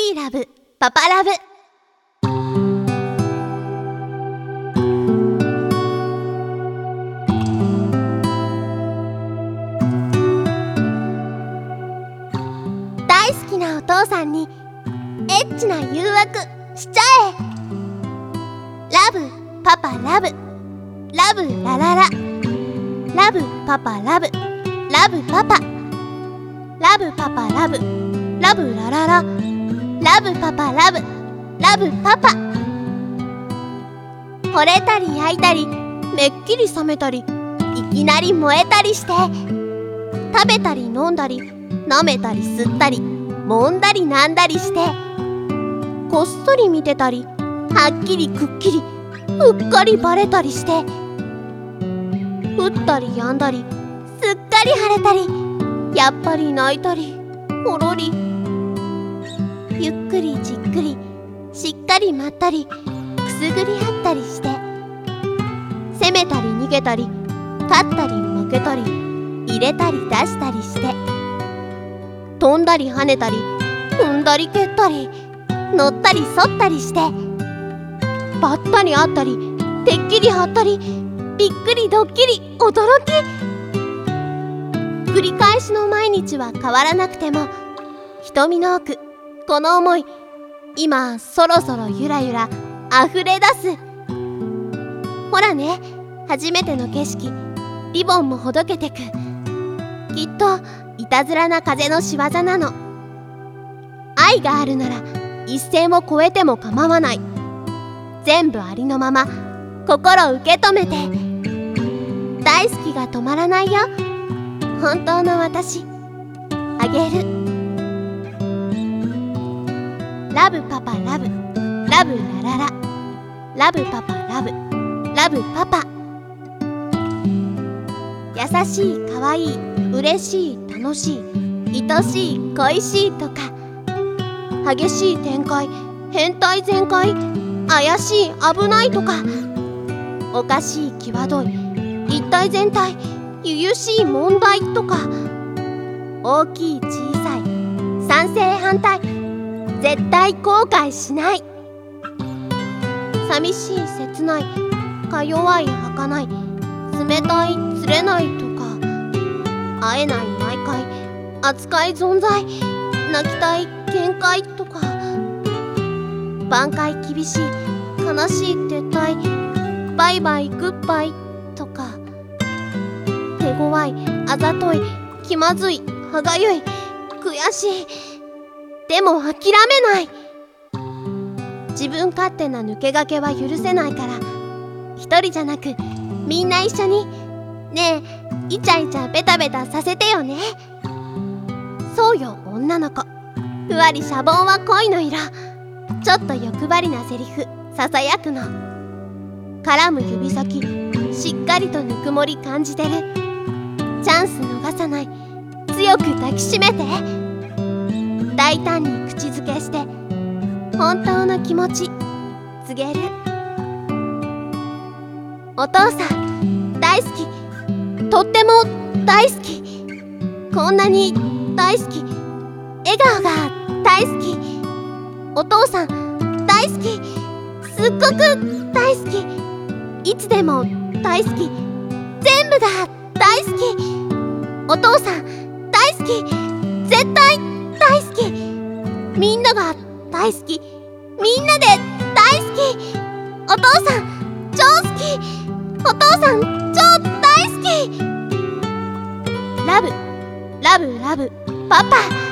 ーラブパパラブ。大好きなお父さんにエッチな誘惑しちゃえ。ラブパパラブラブラララ、ラブパパラブラブパパ、ラブパパラブラブラララ、ラブパパラブラブパパ。惚れたり焼いたりめっきり冷めたりいきなり燃えたりして、食べたり飲んだり舐めたり吸ったり揉んだりなんだりして、こっそり見てたりはっきりくっきりうっかりバレたりして、降ったりやんだりすっかり晴れたりやっぱり泣いたりほろり、ゆっくりじっくりしっかりまったりくすぐり合ったりして、攻めたり逃げたり勝ったり負けたり入れたり出したりして、飛んだり跳ねたり踏んだり蹴ったり乗ったり反ったりして、ばったり会ったりてっきり張ったりびっくりドッキリ驚き、繰り返しの毎日は変わらなくても、瞳の奥この想い今そろそろゆらゆら溢れ出す。ほらね、初めての景色リボンもほどけてく。きっといたずらな風の仕業なの。愛があるなら一線を越えても構わない。全部ありのまま心受け止めて。大好きが止まらないよ、本当の私あげる。ラブパパラブラブラララ、ラブパパラブラブパパ。優しいかわいい嬉しい楽しい愛しい恋しいとか、激しい展開変態全開怪しい危ないとか、おかしい際どい一体全体ゆゆしい問題とか、大きい小さい賛成反対絶対後悔しない、寂しい切ないか弱い儚い冷たい釣れないとか、会えない毎回扱い存在泣きたい限界とか、挽回厳しい悲しい撤退バイバイグッバイとか、手強いあざとい気まずい歯がゆい悔しいでも諦めない。自分勝手な抜け駆けは許せないから、一人じゃなくみんな一緒にねえイチャイチャベタベタさせてよね。そうよ女の子、ふわりシャボンは恋の色、ちょっと欲張りなセリフささやくの、絡む指先しっかりとぬくもり感じてる、チャンス逃さない強く抱きしめて、大胆に口づけして本当の気持ち告げる。お父さん大好き、とっても大好き、こんなに大好き、笑顔が大好き、お父さん大好き、すっごく大好き、いつでも大好き、全部が大好き、お父さん大好き、絶対大好き、みんなが大好き、みんなで大好き、お父さん超好き、お父さん超大好き。ラブラブラブパパ。